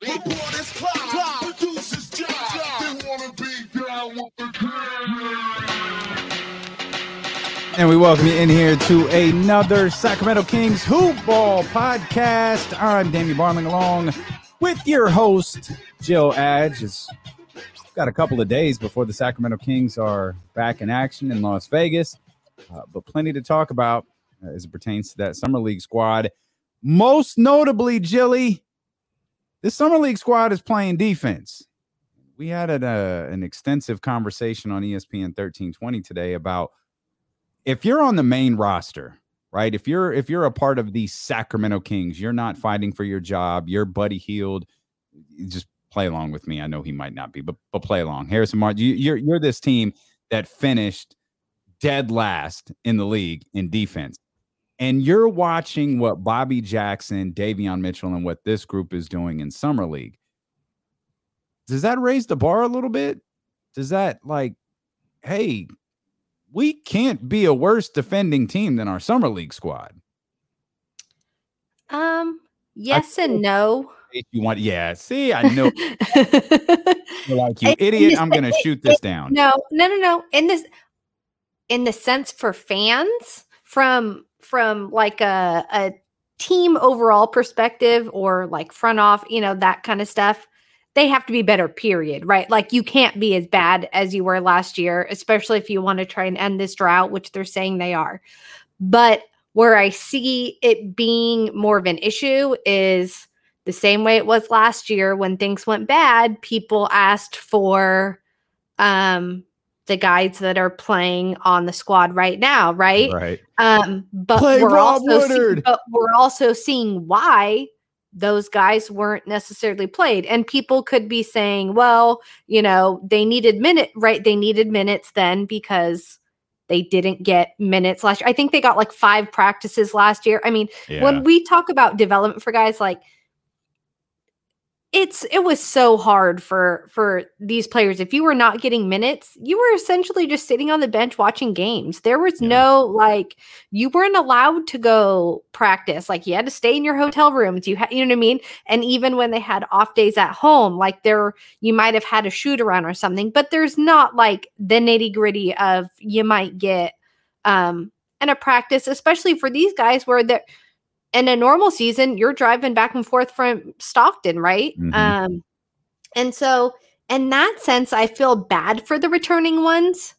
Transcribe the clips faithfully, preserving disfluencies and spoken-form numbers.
And we welcome you in here to another Sacramento Kings Hoop Ball podcast. I'm Damian Barling along with your host, Jill Adge. It's got a couple of days before the Sacramento Kings are back in action in Las Vegas, uh, but plenty to talk about uh, as it pertains to that Summer League squad. Most notably, Jilly, this Summer League squad is playing defense. We had an, uh, an extensive conversation on E S P N thirteen twenty today about if you're on the main roster, right? If you're if you're a part of the Sacramento Kings, you're not fighting for your job. You're Buddy Hield. Just play along with me. I know he might not be, but but play along. Harrison Martin, you, you're you're this team that finished dead last in the league in defense, and you're watching what Bobby Jackson, Davion Mitchell, and what this group is doing in Summer League. Does that raise the bar a little bit? Does that like, hey, we can't be a worse defending team than our Summer League squad? Um, yes and no. You want, yeah. See, I know. Like you, idiot. This, I'm going to shoot this down. No, no, no, no. In this, in the sense for fans, from from like a a team overall perspective, or like front off, you know, that kind of stuff. They have to be better, period, right? Like you can't be as bad as you were last year, especially if you want to try and end this drought, which they're saying they are. But where I see it being more of an issue is the same way it was last year when things went bad. People asked for um, the guys that are playing on the squad right now, right? Right. Um, but Play we're Rob also Woodard. See, but we're also seeing why those guys weren't necessarily played. And people could be saying, well, you know, they needed minute, right? They needed minutes then because they didn't get minutes last year. I think they got like five practices last year. I mean, Yeah. when we talk about development for guys, like it's, it was so hard for, for these players. If you were not getting minutes, you were essentially just sitting on the bench watching games. There was Yeah. no, like, you weren't allowed to go practice. Like you had to stay in your hotel rooms. You had, you know what I mean? And even when they had off days at home, like there, you might have had a shoot around or something, but there's not like the nitty gritty of you might get, um, in a practice, especially for these guys where they're, in a normal season, you're driving back and forth from Stockton, right? Mm-hmm. Um, and so in that sense, I feel bad for the returning ones.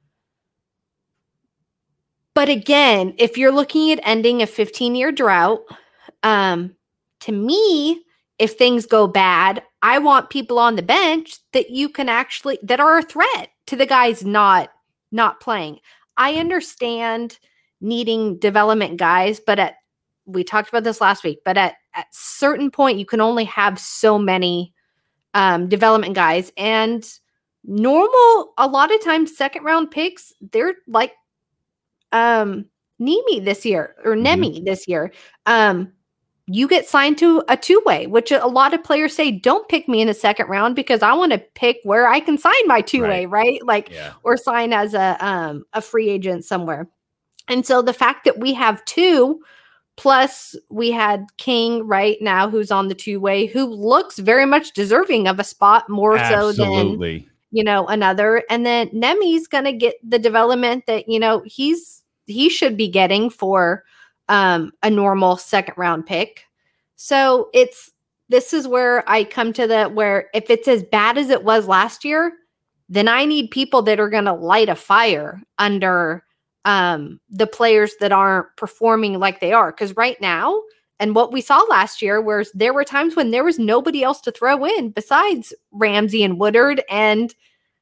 But again, if you're looking at ending a fifteen-year drought, um, to me, if things go bad, I want people on the bench that you can actually, that are a threat to the guys not, not playing. I understand needing development guys, but at we talked about this last week, but at at certain point, you can only have so many um, development guys. And normal, a lot of times, second round picks, they're like um, Nemi this year or Nemi mm-hmm. this year. Um, you get signed to a two way, which a lot of players say, don't pick me in the second round because I want to pick where I can sign my two way, right? right? Like, yeah. or sign as a um, a free agent somewhere. And so the fact that we have two. Plus, we had King right now, who's on the two-way, who looks very much deserving of a spot more Absolutely. so than, you know, another. And then Nemi's going to get the development that, you know, he's he should be getting for um, a normal second-round pick. So it's this is where I come to the where if it's as bad as it was last year, then I need people that are going to light a fire under um, the players that aren't performing like they are. Because right now, and what we saw last year, where there were times when there was nobody else to throw in besides Ramsey and Woodard, and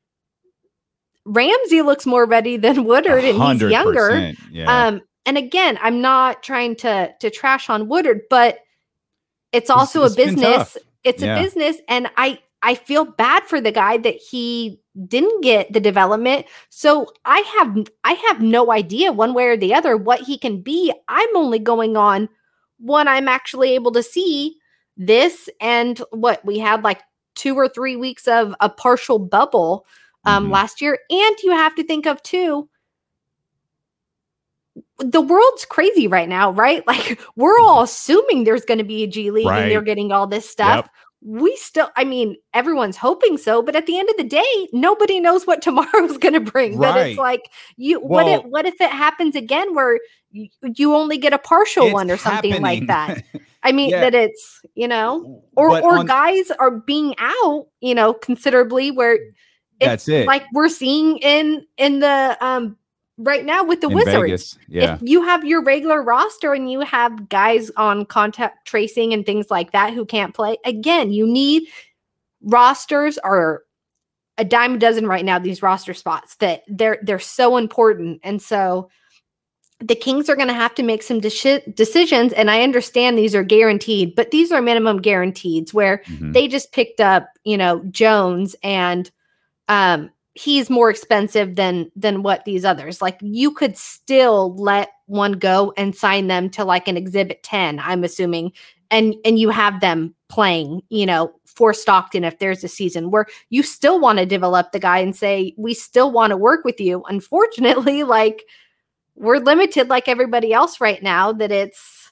Ramsey looks more ready than Woodard, and he's younger. Yeah. Um, and again, I'm not trying to to trash on Woodard, but it's also it's, it's a business. It's yeah. a business, and I I feel bad for the guy that he didn't get the development. So I have I have no idea one way or the other what he can be. I'm only going on when I'm actually able to see this, and what we had like two or three weeks of a partial bubble um, mm-hmm. last year. And you have to think of too, the world's crazy right now, right? Like we're all assuming there's going to be a G League right. and they're getting all this stuff. Yep. we still, I mean, everyone's hoping so, but at the end of the day, nobody knows what tomorrow's going to bring. Right. But it's like, you, well, what if, what if it happens again where you, you only get a partial one or something happening. like that? I mean, yeah. that it's, you know, or, but or on, guys are being out, you know, considerably where that's it. Like we're seeing in, in the, um, right now with the in Wizards. Vegas, yeah. If you have your regular roster and you have guys on contact tracing and things like that who can't play, again, you need rosters are a dime a dozen right now, these roster spots that they're they're so important. And so the Kings are going to have to make some de- decisions. And I understand these are guaranteed, but these are minimum guarantees where mm-hmm. they just picked up, you know, Jones and um he's more expensive than than what these others. Like you could still let one go and sign them to like an exhibit ten, I'm assuming, and and you have them playing, you know, for Stockton if there's a season where you still want to develop the guy and say we still want to work with you. Unfortunately, like we're limited like everybody else right now that it's.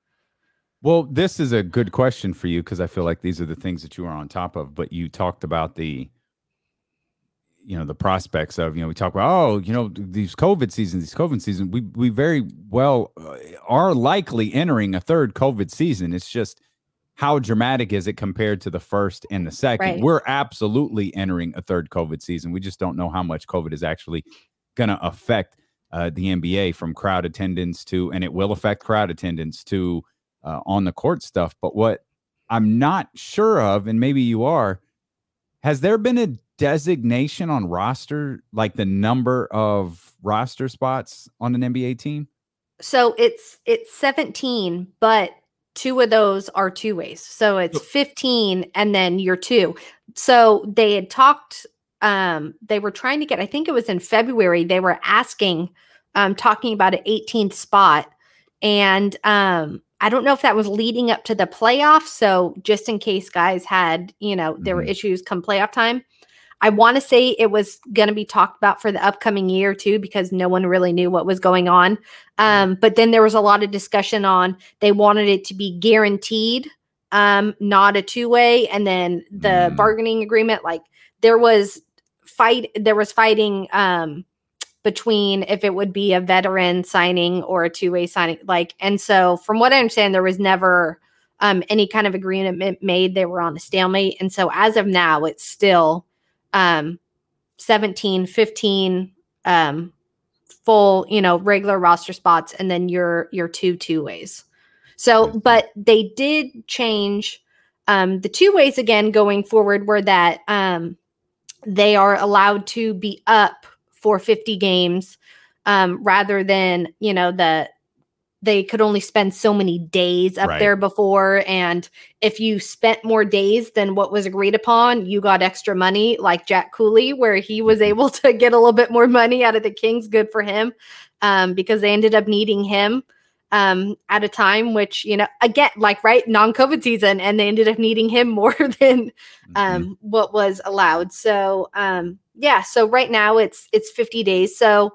Well, this is a good question for you because I feel like these are the things that you are on top of, but you talked about the you know, the prospects of, you know, we talk about, oh, you know, these COVID seasons, these COVID seasons, we, we very well uh, are likely entering a third COVID season. It's just how dramatic is it compared to the first and the second? Right. We're absolutely entering a third COVID season. We just don't know how much COVID is actually going to affect uh, the N B A from crowd attendance to, and it will affect crowd attendance to uh, on the court stuff. But what I'm not sure of, and maybe you are, has there been a designation on roster, like the number of roster spots on an N B A team? So it's it's seventeen, but two of those are two ways. So it's fifteen and then you're two. So they had talked, um, they were trying to get, I think it was in February, they were asking, um, talking about an eighteenth spot. And um, I don't know if that was leading up to the playoffs. So just in case guys had, you know, there mm-hmm. were issues come playoff time. I want to say it was going to be talked about for the upcoming year too, because no one really knew what was going on. Um, but then there was a lot of discussion on they wanted it to be guaranteed, um, not a two-way. And then the mm. bargaining agreement, like there was fight, there was fighting um, between if it would be a veteran signing or a two-way signing. Like, and so from what I understand, there was never um, any kind of agreement made. They were on a stalemate. And so as of now, it's still um, seventeen, fifteen, um, full, you know, regular roster spots, and then your, your two two ways. So, but they did change, um, the two ways again, going forward were that, um, they are allowed to be up for fifty games, um, rather than, you know, the, they could only spend so many days up right. there before. And if you spent more days than what was agreed upon, you got extra money, like Jack Cooley, where he was able to get a little bit more money out of the Kings. Good for him, um, because they ended up needing him um, at a time, which, you know, again, like, right, non-COVID season, and they ended up needing him more than um, mm-hmm. what was allowed. So, um, yeah, so right now it's it's fifty days. So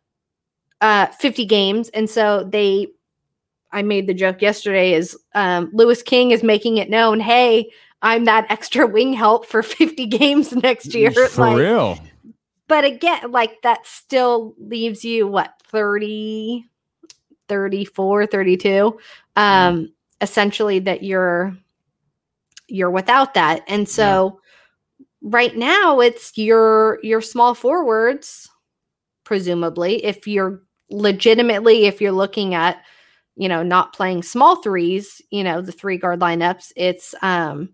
uh, fifty games. And so they, I made the joke yesterday is um, Lewis King is making it known, hey, I'm that extra wing help for fifty games next year. For like, real. But again, like that still leaves you what, thirty, thirty-four, thirty-two, um, yeah. essentially that you're, you're without that. And so yeah. right now it's your, your small forwards, presumably, if you're legitimately, if you're looking at, you know, not playing small threes, you know, the three guard lineups, it's um,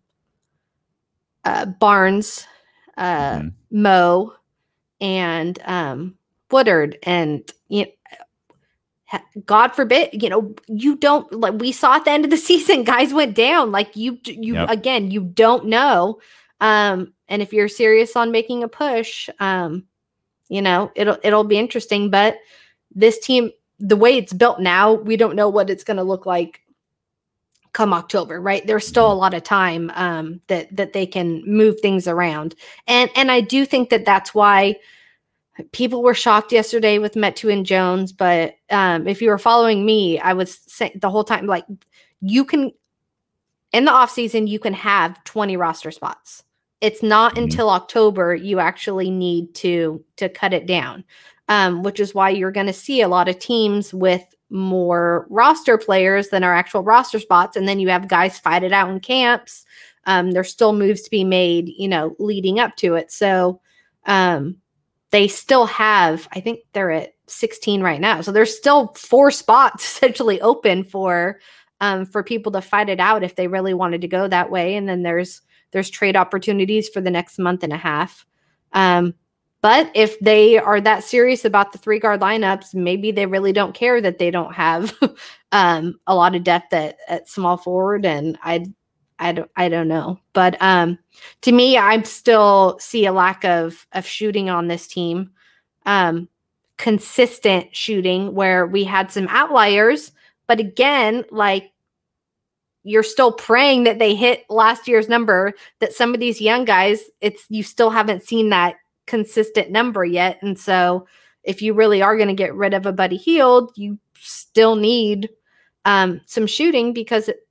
uh, Barnes, uh, mm-hmm. Mo, and um, Woodard. And, you know, God forbid, you know, you don't, like, we saw at the end of the season, guys went down. Like you, you, yep. again, you don't know. Um, and if you're serious on making a push, um, you know, it'll, it'll be interesting, but this team, the way it's built now, we don't know what it's going to look like come October, right? There's still a lot of time um, that, that they can move things around. And, and I do think that that's why people were shocked yesterday with Metu and Jones. But um, if you were following me, I was saying the whole time, like, you can, in the offseason, you can have twenty roster spots. It's not mm-hmm. until October you actually need to, to cut it down, um, which is why you're going to see a lot of teams with more roster players than our actual roster spots. And then you have guys fight it out in camps. Um, there's still moves to be made, you know, leading up to it. So um, they still have, I think they're at sixteen right now. So there's still four spots essentially open for, um, for people to fight it out if they really wanted to go that way. And then there's, there's trade opportunities for the next month and a half. Um, but if they are that serious about the three guard lineups, maybe they really don't care that they don't have um, a lot of depth at, at small forward. And I, I don't, I don't know. But um, to me, I still see a lack of, of shooting on this team. Um, consistent shooting where we had some outliers, but again, like, you're still praying that they hit last year's number, that some of these young guys, it's, you still haven't seen that consistent number yet. And so if you really are going to get rid of a Buddy Hield, you still need um, some shooting, because it,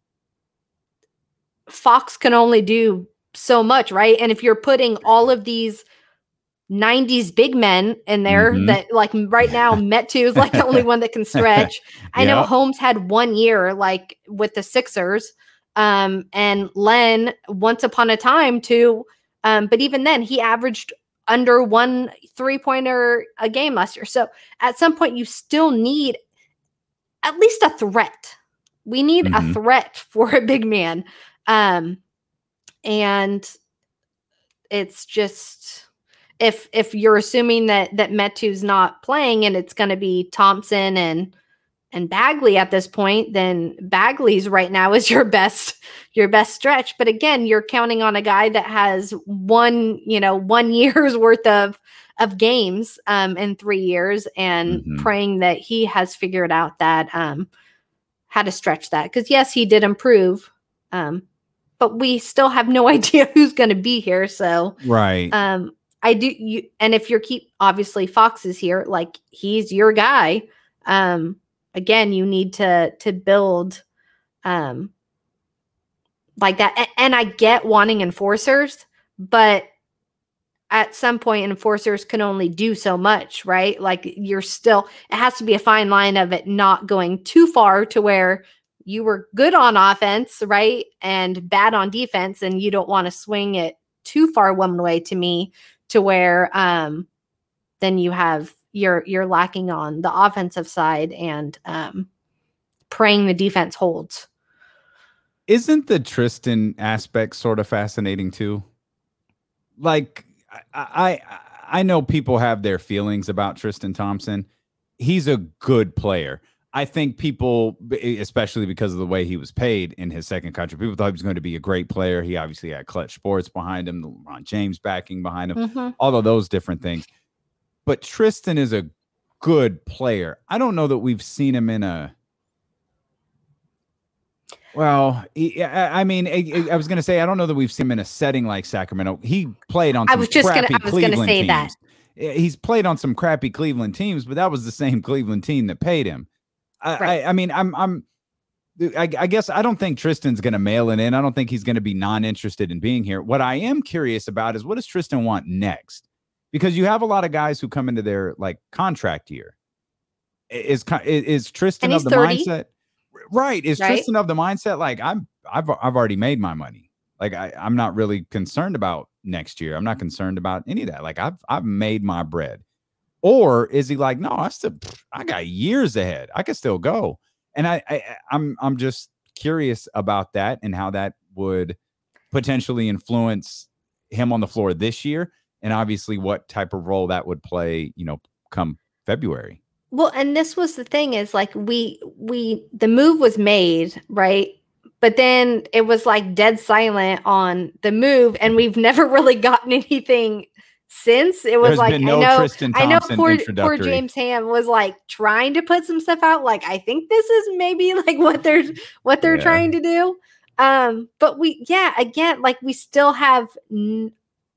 Fox can only do so much, right? And if you're putting all of these nineties big men in there, mm-hmm. that like right now Metu is like the only one that can stretch. I yep. know Holmes had one year like with the Sixers, um, and Len once upon a time too. Um, but even then he averaged under one three pointer a game last year. So at some point you still need at least a threat. We need mm-hmm. a threat for a big man. Um, and it's just, If if you're assuming that that Metu's not playing and it's going to be Thompson and and Bagley at this point, then Bagley's right now is your best your best stretch. But again, you're counting on a guy that has one you know one year's worth of of games um, in three years, and mm-hmm. praying that he has figured out that um, how to stretch that. Because yes, he did improve, um, but we still have no idea who's going to be here. So right. Um, I do you, and if you're keep obviously Fox is here, like he's your guy. Um, again, you need to to build, um, like that. And, and I get wanting enforcers, but at some point, enforcers can only do so much, right? Like you're still, it has to be a fine line of it not going too far to where you were good on offense, right, and bad on defense, and you don't want to swing it too far one way. To me. To where um, then you have you're you're lacking on the offensive side and um, praying the defense holds. Isn't the Tristan aspect sort of fascinating too? Like I I, I know people have their feelings about Tristan Thompson. He's a good player. I think people, especially because of the way he was paid in his second contract, people thought he was going to be a great player. He obviously had Clutch Sports behind him, LeBron James backing behind him, mm-hmm. all of those different things. But Tristan is a good player. I don't know that we've seen him in a, well, he, I, I mean, I, I was going to say, I don't know that we've seen him in a setting like Sacramento. He played on some I was just crappy gonna, I was Cleveland gonna say teams. That. He's played on some crappy Cleveland teams, but that was the same Cleveland team that paid him. I, right. I, I mean, I'm, I'm, I, I guess I don't think Tristan's going to mail it in. I don't think he's going to be non-interested in being here. What I am curious about is what does Tristan want next? Because you have a lot of guys who come into their like contract year. Is is, is Tristan of the thirty mindset? Right. Is right? Tristan of the mindset? Like I'm, I've, I've already made my money. Like I, I'm not really concerned about next year. I'm not concerned about any of that. Like I've, I've made my bread. Or is he like, no, I still, I got years ahead. I can still go. And I, I, I'm, I'm just curious about that and how that would potentially influence him on the floor this year, and obviously what type of role that would play, you know, come February. Well, and this was the thing is like we, we, the move was made, right? But then it was like dead silent on the move, and we've never really gotten anything since. It was There's like no I know Tristan I know poor, poor James Ham was like trying to put some stuff out. Like I think this is maybe like what they're what they're yeah. trying to do. Um, but we yeah again like we still have n-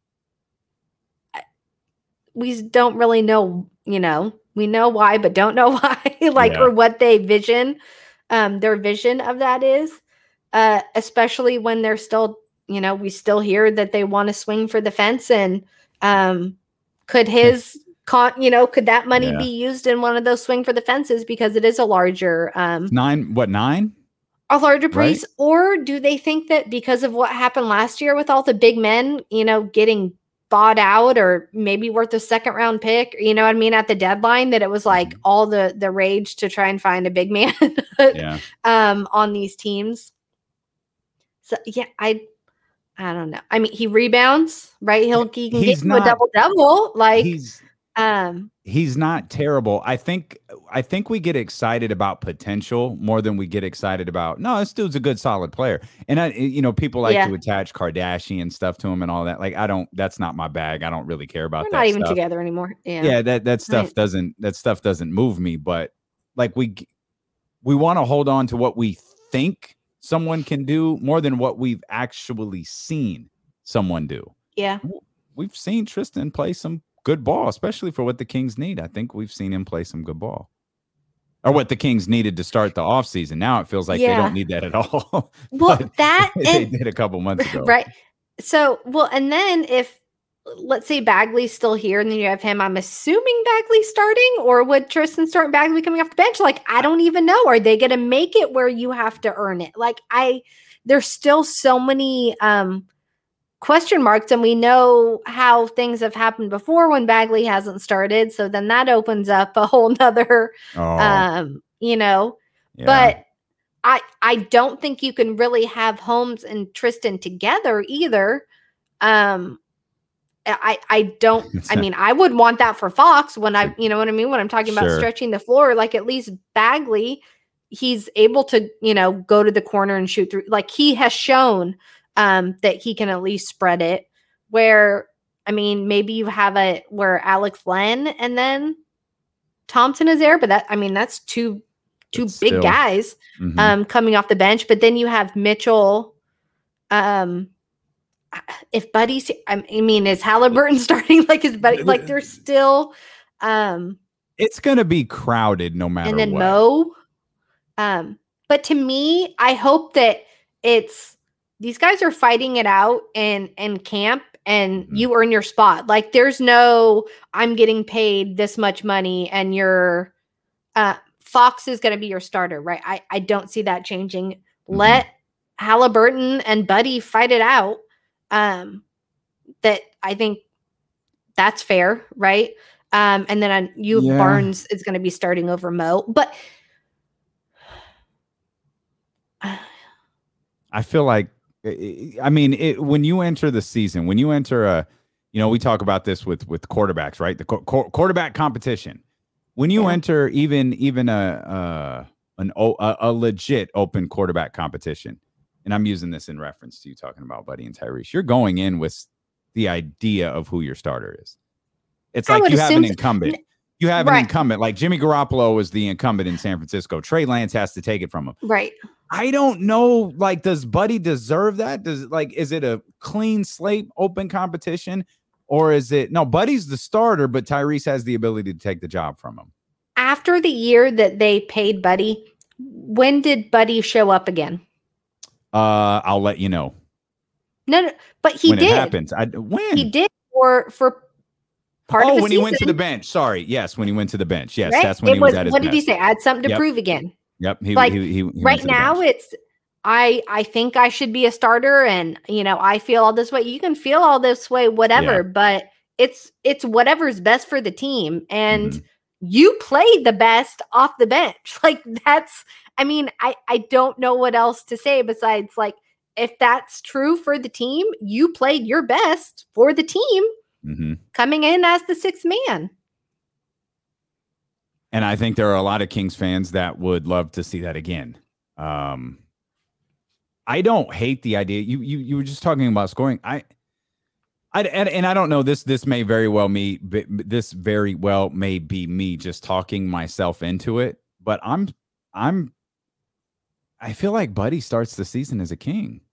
we don't really know. You know we know why, but don't know why. like yeah. or what they vision, um, their vision of that is. uh, especially when they're still, you know, we still hear that they want to swing for the fence. And um, could his, con- you know, could that money Yeah. be used in one of those swing for the fences because it is a larger um, nine? What nine? A larger price, right? Or do they think that because of what happened last year with all the big men, you know, getting bought out or maybe worth a second round pick, you know what I mean, at the deadline, that it was like Mm-hmm. all the the rage to try and find a big man Yeah. um, on these teams. So yeah, I I don't know. I mean, he rebounds, right? He'll he can He's get you a not- double double. Like He's um he's not terrible. I think I think we get excited about potential more than we get excited about, no, this dude's a good solid player. And I you know, people like Yeah. to attach Kardashian stuff to him and all that. Like I don't that's not my bag. I don't really care about we're that not even stuff. together anymore. Yeah. Yeah, that that stuff Right. doesn't that stuff doesn't move me, but like we we want to hold on to what we think someone can do more than what we've actually seen someone do. Yeah. We've seen Tristan play some good ball, especially for what the Kings need. I think we've seen him play some good ball. Or what the Kings needed to start the offseason. Now it feels like they Yeah. don't need that at all. Well, But that they and did a couple months ago. right. So, well, and then if let's say Bagley's still here and then you have him, I'm assuming Bagley's starting, or would Tristan start and Bagley coming off the bench? Like, I don't even know. Are they going to make it where you have to earn it? Like, I, there's still so many um, question marks, and we know how things have happened before when Bagley hasn't started. So then that opens up a whole nother, Oh, um, you know, yeah. but I I don't think you can really have Holmes and Tristan together either. Um, I I don't. I mean, I would want that for Fox when I, you know what I mean, when I'm talking about Sure. stretching the floor. Like at least Bagley, he's able to, you know, go to the corner and shoot through. Like he has shown um, that he can at least spread it. Where I mean, maybe you have a where Alex Len and then Thompson is there, but that I mean that's two. Two But big still. guys Mhm. um, coming off the bench, but then you have Mitchell. Um, if Buddy's, I mean, is Halliburton starting? Like his buddy? Like they're still, um, It's gonna be crowded no matter and then what. Mo. Um, but to me, I hope that it's these guys are fighting it out in in camp, and Mhm. you earn your spot. Like there's no, I'm getting paid this much money, and you're. Uh, Fox is going to be your starter, right? I, I don't see that changing. Mm-hmm. Let Halliburton and Buddy fight it out. Um, that I think that's fair, right? Um, and then on you Yeah. Barnes is going to be starting over Mo, but I feel like, I mean, it, when you enter the season, when you enter a, you know, we talk about this with with quarterbacks, right? The qu- qu- quarterback competition. When you Yeah. enter even even a uh, an o- a, a legit open quarterback competition, and I'm using this in reference to you talking about Buddy and Tyrese, you're going in with the idea of who your starter is. It's I like would you have an assume so. incumbent. You have Right. an incumbent. Like Jimmy Garoppolo was the incumbent in San Francisco. Trey Lance has to take it from him. right. I don't know. Like, does Buddy deserve that? Does like, is it a clean slate, open competition, or is it no? Buddy's the starter, but Tyrese has the ability to take the job from him. After the year that they paid Buddy, when did Buddy show up again? Uh, I'll let you know No, no, but he when did. it happens. I when He did for for part oh, of the when season. he went to the bench. Sorry, yes, when he went to the bench. Yes, right? that's when it he was, at his What did he best. say? I had something to Yep. prove again. Yep, he Like, he, he, he went Right to the now, bench. it's I I think I should be a starter, and you know I feel all this way. You can feel all this way, whatever, Yeah. but it's it's whatever's best for the team, and Mhm. you played the best off the bench. Like that's, I mean, I I don't know what else to say besides like if that's true for the team, you played your best for the team Mhm. coming in as the sixth man. And I think there are a lot of Kings fans that would love to see that again. Um, I don't hate the idea. You you you were just talking about scoring. I, I and, and I don't know. This this may very well me. This very well may be me just talking myself into it. But I'm I'm. I feel like Buddy starts the season as a King.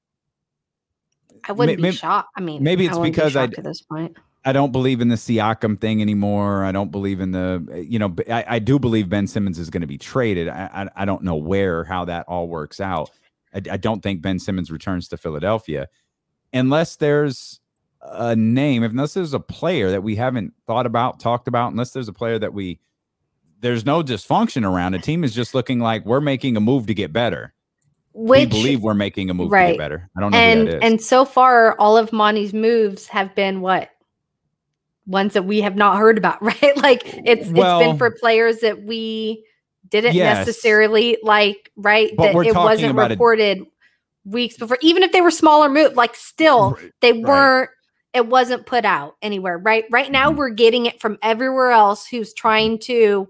I wouldn't May- be shocked. I mean, maybe I it's wouldn't be because I- shocked at this point. I don't believe in the Siakam thing anymore. I don't believe in the, you know, I, I do believe Ben Simmons is going to be traded. I, I I don't know where, how that all works out. I, I don't think Ben Simmons returns to Philadelphia unless there's a name, unless there's a player that we haven't thought about, talked about, unless there's a player that we, there's no dysfunction around. The team is just looking like we're making a move to get better. Which, we believe we're making a move right. to get better. I don't know and, who that is. And so far, all of Monty's moves have been what? Ones that we have not heard about, right? Like it's well, it's been for players that we didn't yes. necessarily like, right? But that it wasn't reported a, weeks before, even if they were smaller moves, like still they weren't, right. it wasn't put out anywhere, right? Right now mm-hmm. we're getting it from everywhere else who's trying to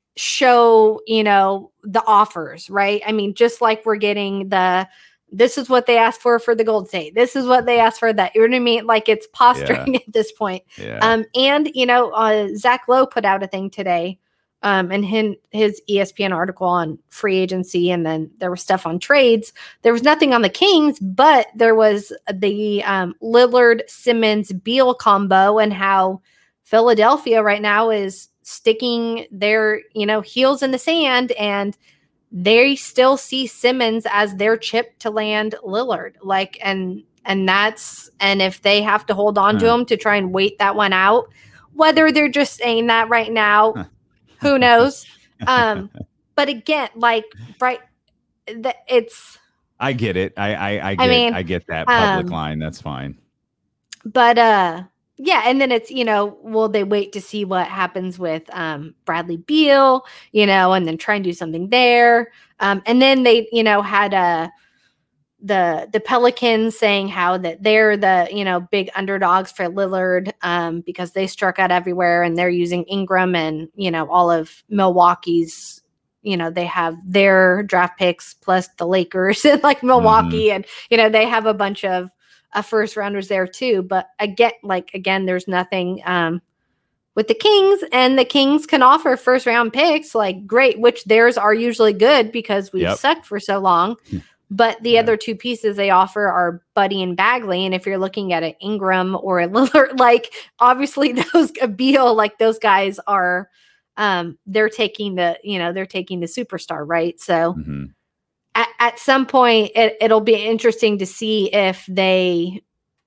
show, you know, the offers, right? I mean, just like we're getting the, this is what they asked for for the Gold State. This is what they asked for that. You know what I mean? Like it's posturing yeah. at this point. Yeah. Um, and, you know, uh, Zach Lowe put out a thing today um, and his, his E S P N article on free agency. And then there was stuff on trades. There was nothing on the Kings, but there was the um, Lillard, Simmons, Beal combo and how Philadelphia right now is sticking their, you know, heels in the sand, and they still see Simmons as their chip to land Lillard. Like, and, and that's, and if they have to hold on huh. to him to try and wait that one out, whether they're just saying that right now, huh. who knows? Um, but again, like, right. The, it's, I get it. I, I, I get, I, mean, I get that public um, line. That's fine. But, uh, yeah, and then it's, you know, will they wait to see what happens with um, Bradley Beal, you know, and then try and do something there. Um, and then they, you know, had uh, the the Pelicans saying how that they're the, you know, big underdogs for Lillard um, because they struck out everywhere and they're using Ingram and, you know, all of Milwaukee's, you know, they have their draft picks plus the Lakers and like Milwaukee mm-hmm. and, you know, they have a bunch of Uh, first rounders there too, but again, like again, there's nothing um, with the Kings, and the Kings can offer first round picks, like great, which theirs are usually good because we've yep. sucked for so long. But the yeah. other two pieces they offer are Buddy and Bagley, and if you're looking at an Ingram or a Lillard, like obviously those a Beal, like those guys are, um, they're taking the, you know, they're taking the superstar, right? So. Mm-hmm. At, at some point, it, it'll be interesting to see if they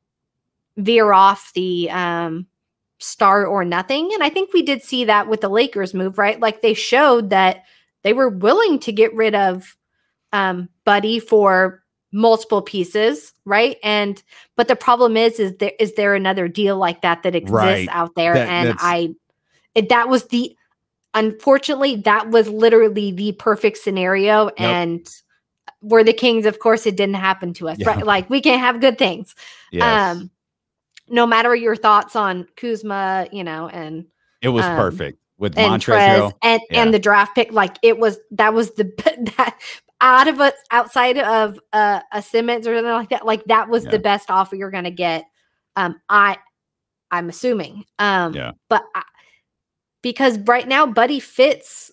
veer off the um, star or nothing. And I think we did see that with the Lakers move, right? Like they showed that they were willing to get rid of um, Buddy for multiple pieces, right? And but the problem is, is there is there another deal like that that exists right. out there? That, and I, it, that was the unfortunately that was literally the perfect scenario, yep. and. We're the Kings, of course, it didn't happen to us, yeah. right? Like we can't have good things. Yes. Um, no matter your thoughts on Kuzma, you know, and it was um, perfect with and Montrezl and yeah. and the draft pick. Like it was that was the that out of us outside of uh, a Simmons or something like that. Like that was yeah. the best offer you're going to get. Um, I I'm assuming. Um, yeah. But I, because right now, Buddy fits.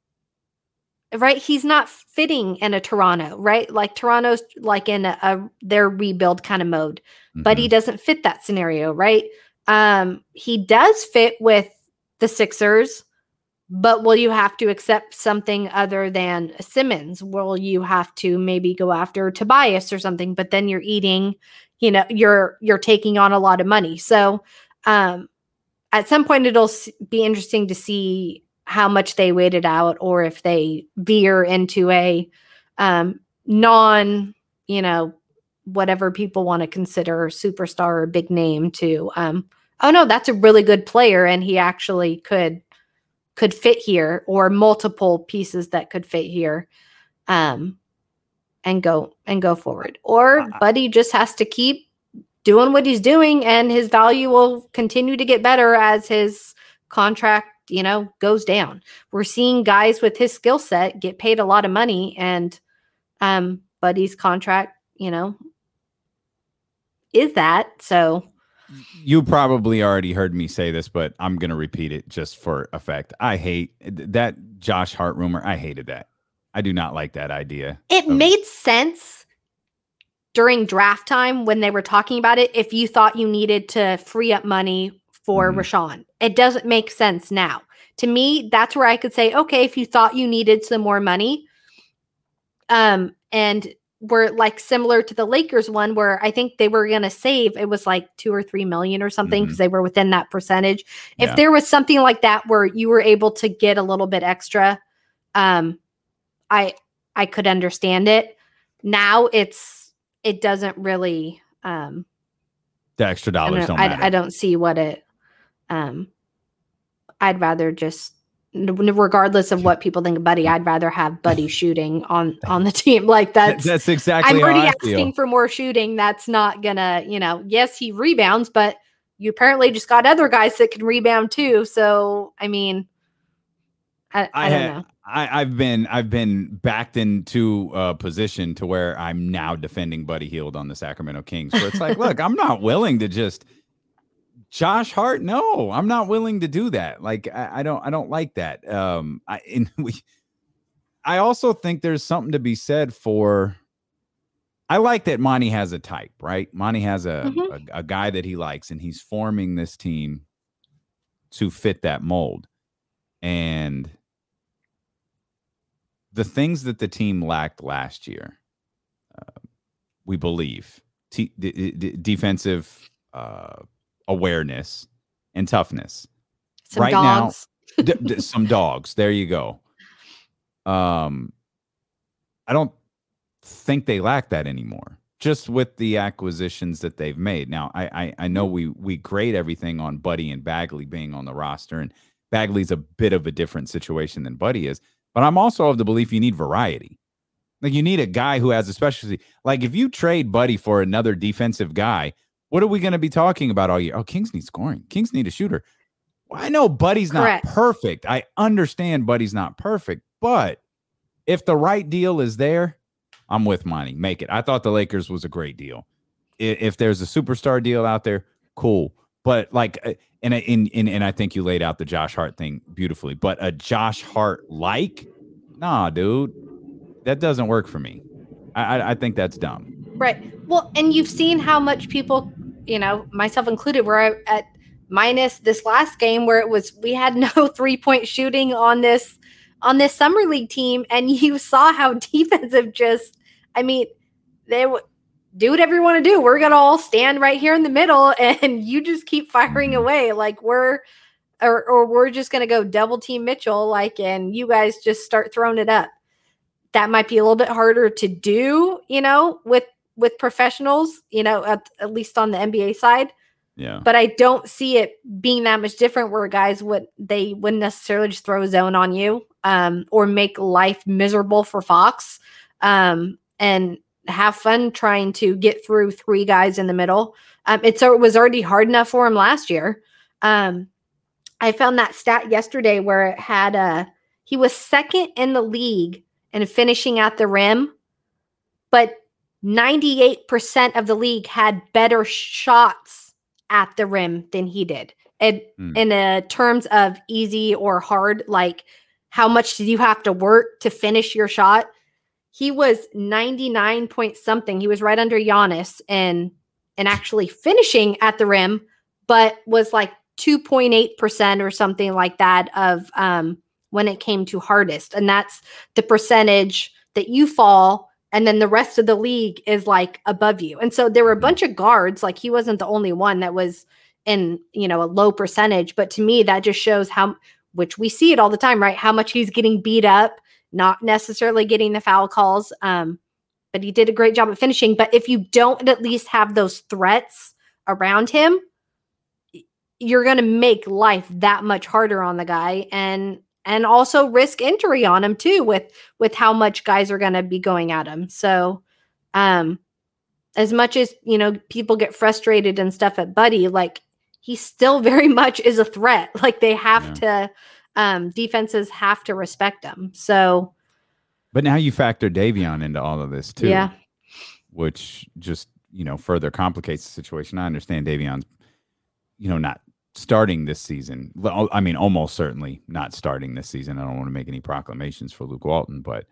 Right, he's not fitting in a Toronto, right? Like Toronto's like in a, a their rebuild kind of mode, mm-hmm. but he doesn't fit that scenario, right? Um, he does fit with the Sixers, but will you have to accept something other than Simmons? Will you have to maybe go after Tobias or something? But then you're eating, you know, you're you're taking on a lot of money. So um, at some point, it'll be interesting to see how much they waited out, or if they veer into a um, non, you know, whatever people want to consider superstar or big name to, um, oh no, that's a really good player. And he actually could, could fit here, or multiple pieces that could fit here um, and go, and go forward. Or Buddy just has to keep doing what he's doing, and his value will continue to get better as his contract, you know, goes down. We're seeing guys with his skill set get paid a lot of money, and um, Buddy's contract, you know, is that. So you probably already heard me say this, but I'm going to repeat it just for effect. I hate that Josh Hart rumor. I hated that. I do not like that idea. It of- made sense during draft time when they were talking about it. If you thought you needed to free up money for mm-hmm. Rashawn. It doesn't make sense now. To me, that's where I could say, okay, if you thought you needed some more money, um, and were like similar to the Lakers one, where I think they were going to save, it was like two or three million or something, because mm-hmm. they were within that percentage. If yeah. there was something like that where you were able to get a little bit extra, um, I I could understand it. Now it's it doesn't really um, the extra dollars I don't, don't matter. I, I don't see what it. Um, I'd rather just. Regardless of what people think of Buddy, I'd rather have Buddy shooting on on the team. Like that's that's exactly. I'm already how I asking feel. for more shooting. That's not gonna, you know. Yes, he rebounds, but you apparently just got other guys that can rebound too. So I mean, I, I, I don't had, know. I, I've been I've been backed into a position to where I'm now defending Buddy Hield on the Sacramento Kings. Where it's like, look, I'm not willing to just. Josh Hart, no, I'm not willing to do that. Like, I, I don't, I don't like that. Um, I, and we, I also think there's something to be said for. I like that Monty has a type, right? Monty has a, mm-hmm. a a guy that he likes, and he's forming this team to fit that mold. And the things that the team lacked last year, uh, we believe, t- d- d- defensive. Uh, awareness and toughness. Some right dogs. now, d- d- some dogs. There you go. Um, I don't think they lack that anymore. Just with the acquisitions that they've made. Now, I I, I know we we grade everything on Buddy and Bagley being on the roster, and Bagley's a bit of a different situation than Buddy is. But I'm also of the belief you need variety. Like you need a guy who has a specialty. Like if you trade Buddy for another defensive guy. What are we going to be talking about all year? Oh, Kings need scoring. Kings need a shooter. Well, I know Buddy's Correct. not perfect. I understand Buddy's not perfect. But if the right deal is there, I'm with Monty. Make it. I thought the Lakers was a great deal. If there's a superstar deal out there, cool. But like, and, and, and, and I think you laid out the Josh Hart thing beautifully. But a Josh Hart like, nah, dude, that doesn't work for me. I, I, I think that's dumb. Right. Well, and you've seen how much people, you know, myself included, were at minus this last game where it was we had no three point shooting on this on this summer league team, and you saw how defensive just. I mean, they would do whatever you want to do. We're gonna all stand right here in the middle, and you just keep firing away like we're, or or we're just gonna go double team Mitchell, like, and you guys just start throwing it up. That might be a little bit harder to do, you know, with. with professionals, you know, at, at least on the N B A side. Yeah. But I don't see it being that much different where guys would, they wouldn't necessarily just throw a zone on you um, or make life miserable for Fox um, and have fun trying to get through three guys in the middle. Um, it's, it was already hard enough for him last year. Um, I found that stat yesterday where it had a, he was second in the league in finishing at the rim, but ninety-eight percent of the league had better shots at the rim than he did. And mm. in a terms of easy or hard, like how much did you have to work to finish your shot? He was ninety-nine point something. He was right under Giannis and and actually finishing at the rim, but was like two point eight percent or something like that of um, when it came to hardest. And that's the percentage that you fall. And then the rest of the league is like above you. And so there were a bunch of guards, like he wasn't the only one that was in, you know, a low percentage. But to me, that just shows how, which we see it all the time, right? How much he's getting beat up, not necessarily getting the foul calls. Um, but he did a great job of finishing. But if you don't at least have those threats around him, you're going to make life that much harder on the guy. And And also risk injury on him too, with with how much guys are going to be going at him. So, um, as much as you know, people get frustrated and stuff at Buddy, like he still very much is a threat. Like they have yeah. to, um, defenses have to respect him. So, but now you factor Davion into all of this too, yeah, which just you know further complicates the situation. I understand Davion's, you know, not starting this season. I mean, almost certainly not starting this season. I don't want to make any proclamations for Luke Walton, but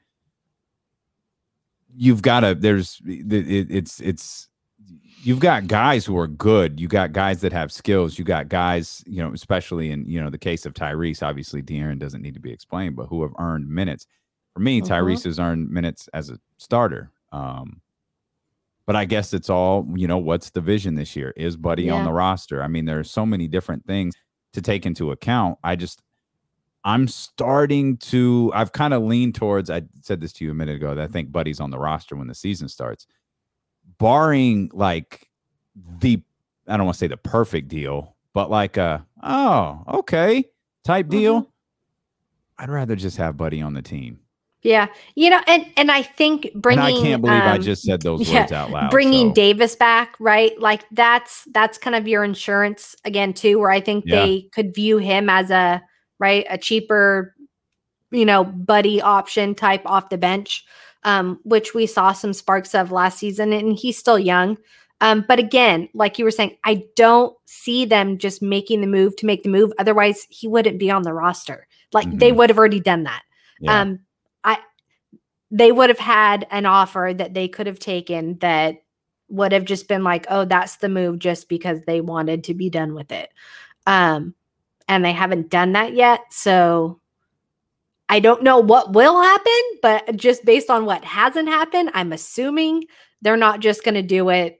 you've got to, there's, it, it's, it's, you've got guys who are good. You got guys that have skills. You got guys, you know, especially in, you know, the case of Tyrese, obviously De'Aaron doesn't need to be explained, but who have earned minutes. For me, mm-hmm. Tyrese has earned minutes as a starter. Um, but I guess it's all, you know, what's the vision this year? Is Buddy Yeah. on the roster? I mean, there's so many different things to take into account. I just, I'm starting to, I've kind of leaned towards, I said this to you a minute ago, that I think Buddy's on the roster when the season starts. Barring like the, I don't want to say the perfect deal, but like a, oh, okay type deal. Mm-hmm. I'd rather just have Buddy on the team. Yeah. You know, and, and I think bringing, and I can't believe um, I just said those yeah, words out loud. Bringing so. Davis back, right? Like that's, that's kind of your insurance again, too, where I think Yeah. they could view him as a, right, a cheaper, you know, Buddy option type off the bench, um, which we saw some sparks of last season, and he's still young. Um, but again, like you were saying, I don't see them just making the move to make the move. Otherwise, he wouldn't be on the roster. Like Mm-hmm. they would have already done that. Yeah. Um, I, they would have had an offer that they could have taken that would have just been like, oh, that's the move just because they wanted to be done with it. Um, and they haven't done that yet. So I don't know what will happen, but just based on what hasn't happened, I'm assuming they're not just going to do it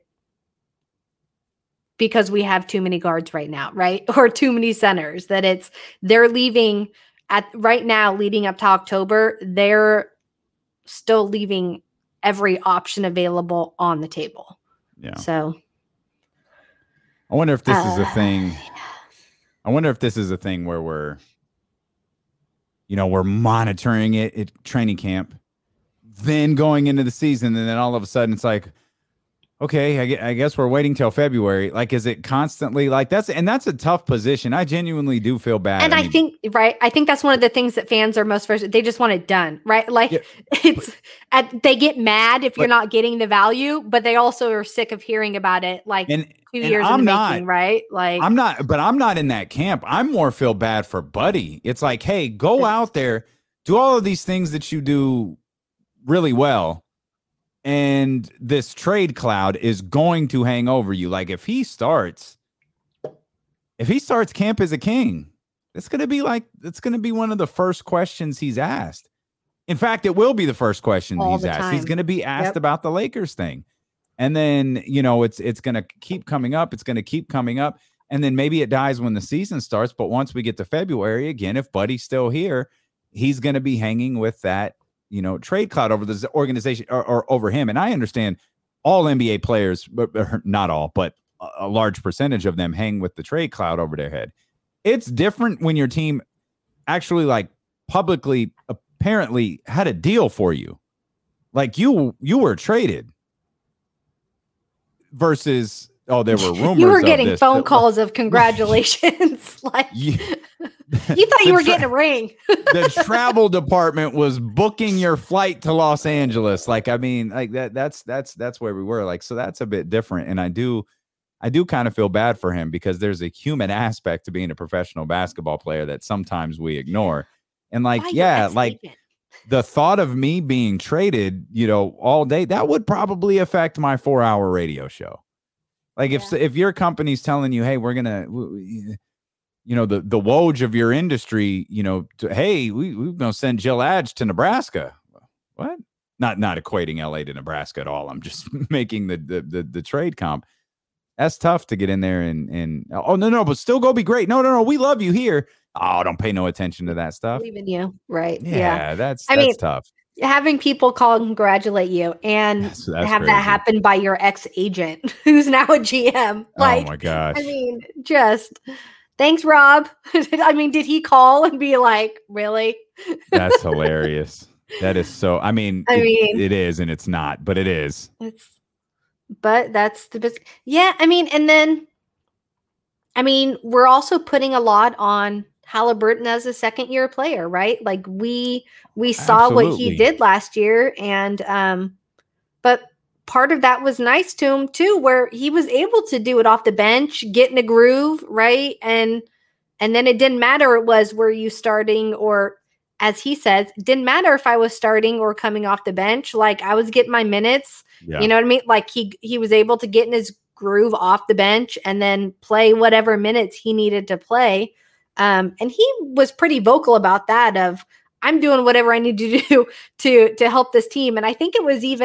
because we have too many guards right now, right? Or too many centers, that it's, they're leaving at right now, leading up to October, they're still leaving every option available on the table. Yeah. So I wonder if this uh, is a thing. I wonder if this is a thing where we're, you know, we're monitoring it at training camp, then going into the season, and then all of a sudden it's like, okay, I, gue- I guess we're waiting till February. Like, is it constantly like that's, and that's a tough position. I genuinely do feel bad. And I, I mean, think, right. I think that's one of the things that fans are most frustrated. They just want it done, right? Like Yeah, it's, at, they get mad if but- you're not getting the value, but they also are sick of hearing about it. Like and, two and years I'm in the not, making, right? Like I'm not, but I'm not in that camp. I'm more feel bad for Buddy. It's like, hey, go out there, do all of these things that you do really well. And this trade cloud is going to hang over you. Like if he starts, if he starts camp as a king, it's going to be like, it's going to be one of the first questions he's asked. In fact, it will be the first question All he's the asked. time. He's going to be asked Yep. about the Lakers thing. And then, you know, it's, it's going to keep coming up. It's going to keep coming up. And then maybe it dies when the season starts. But once we get to February again, if Buddy's still here, he's going to be hanging with that, you know, trade cloud over this organization or, or over him. And I understand all N B A players, but not all, but a, a large percentage of them hang with the trade cloud over their head. It's different when your team actually like publicly apparently had a deal for you. Like you, you were traded versus, oh, there were rumors. you were of getting this, phone that- calls of congratulations. Like You- you thought you the were tra- getting a ring. the travel department was booking your flight to Los Angeles. Like, I mean, like that, that's, that's, that's where we were. Like, so that's a bit different. And I do, I do kind of feel bad for him because there's a human aspect to being a professional basketball player that sometimes we ignore. And like, Why your yeah, like ex-agent? the thought of me being traded, you know, all day, that would probably affect my four hour radio show. Like if, Yeah. if your company's telling you, hey, we're going to, you know, the, the Woj of your industry, you know, to, hey, we, we're going to send Jill Adge to Nebraska. What? Not, not equating L A to Nebraska at all. I'm just making the, the, the, the trade comp. That's tough to get in there and, and, oh, no, no, but still go be great. No, no, no. We love you here. Oh, don't pay no attention to that stuff. Believe in you, right? Yeah, Yeah. that's, I that's mean, tough. Having people call and congratulate you and That's, that's have crazy. that happen by your ex-agent who's now a G M. Like, oh my gosh. I mean, just thanks, Rob. I mean, did he call and be like, really? That's hilarious. That is so, I mean, I it, mean- it is and it's not, but it is. It's, but that's the best. Yeah. I mean, and then, I mean, we're also putting a lot on Halliburton as a second year player, right? Like we, we saw what Absolutely. he did last year. And, um, but part of that was nice to him too, where he was able to do it off the bench, get in a groove, right? And, and then it didn't matter. It was, were you starting or, as he says, it didn't matter if I was starting or coming off the bench. Like I was getting my minutes, Yeah. you know what I mean? Like he, he was able to get in his groove off the bench and then play whatever minutes he needed to play. Um, and he was pretty vocal about that of, I'm doing whatever I need to do to, to help this team. And I think it was even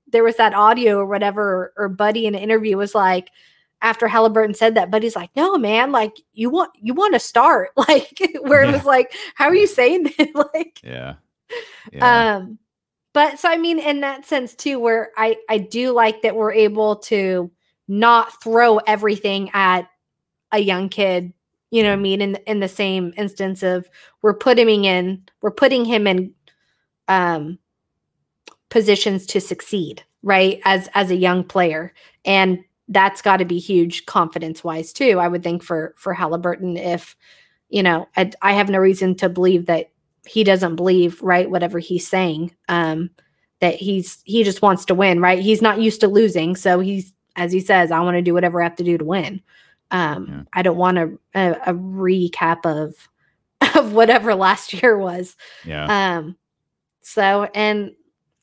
there was that audio or whatever, or, or Buddy in an interview was like, after Halliburton said that, Buddy's like, no, man, like you want, you want to start, like where yeah. it was like, how are you saying that? Like, yeah. yeah. Um, but so, I mean, in that sense too, where I, I do like that we're able to not throw everything at a young kid, you know what I mean? In, in the same instance of we're putting him in, we're putting him in, um, positions to succeed, right. As, as a young player. And that's got to be huge confidence wise too. I would think for, for Halliburton, if, you know, I, I have no reason to believe that he doesn't believe, right, whatever he's saying, um, that he's, he just wants to win, right? He's not used to losing. So he's, as he says, I want to do whatever I have to do to win. Um, yeah. I don't want a, a, a recap of, of whatever last year was. Yeah. Um, so, and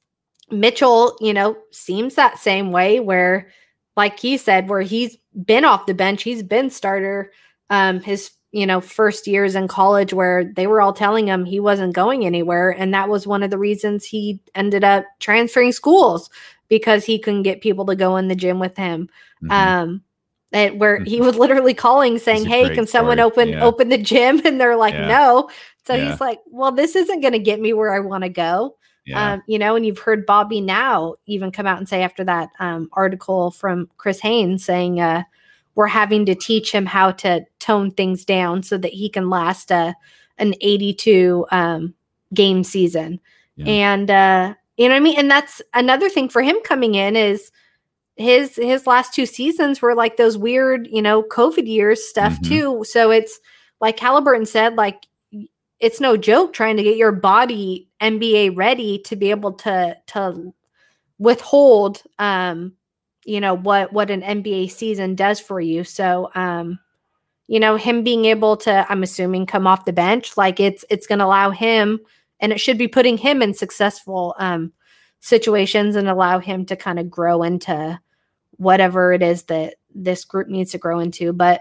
Mitchell, you know, seems that same way where, like he said, where he's been off the bench, he's been starter, um, his, you know, first years in college where they were all telling him he wasn't going anywhere. And that was one of the reasons he ended up transferring schools, because he couldn't get people to go in the gym with him. Mm-hmm. Um, and where he was literally calling saying, hey, can someone story. open, yeah. open the gym? And they're like, yeah. no. So yeah. he's like, well, this isn't going to get me where I want to go. Yeah. Um, you know, and you've heard Bobby now even come out and say after that um, article from Chris Haynes saying uh, we're having to teach him how to tone things down so that he can last a, an eighty-two um, game season. Yeah. And, uh, you know what I mean? And that's another thing for him coming in is his, his last two seasons were like those weird, you know, COVID years stuff mm-hmm. too. So it's like Halliburton said, like, it's no joke trying to get your body N B A ready to be able to, to withhold, um, you know, what, what an N B A season does for you. So, um, you know, him being able to, I'm assuming, come off the bench, like it's, it's going to allow him, and it should be putting him in successful, um, situations and allow him to kind of grow into whatever it is that this group needs to grow into. But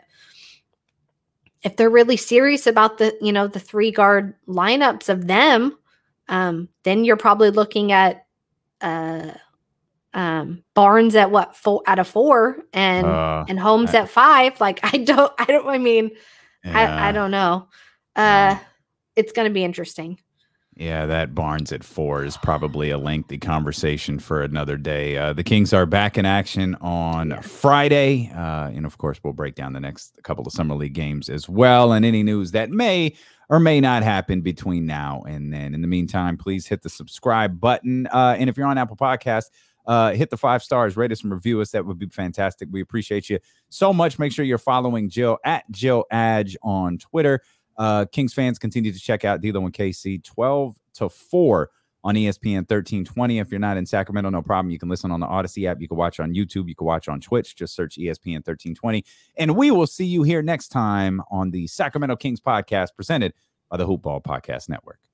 if they're really serious about the, you know, the three guard lineups of them, um, then you're probably looking at uh, um, Barnes at what, four out of four, and uh, and Holmes I, at five. Like I don't, I don't. I mean, yeah. I, I don't know. Uh, yeah. It's going to be interesting. Yeah, that Barnes at four is probably a lengthy conversation for another day. Uh, the Kings are back in action on yeah. Friday. Uh, and, of course, we'll break down the next couple of Summer League games as well, and any news that may or may not happen between now and then. In the meantime, please hit the subscribe button. Uh, and if you're on Apple Podcasts, uh, hit the five stars, rate us and review us. That would be fantastic. We appreciate you so much. Make sure you're following Jill at Jill Adge on Twitter. Uh, Kings fans, continue to check out D'Lo and K C twelve to four on E S P N thirteen twenty. If you're not in Sacramento, no problem. You can listen on the Odyssey app. You can watch on YouTube. You can watch on Twitch. Just search E S P N thirteen twenty. And we will see you here next time on the Sacramento Kings podcast presented by the Hoop Ball Podcast Network.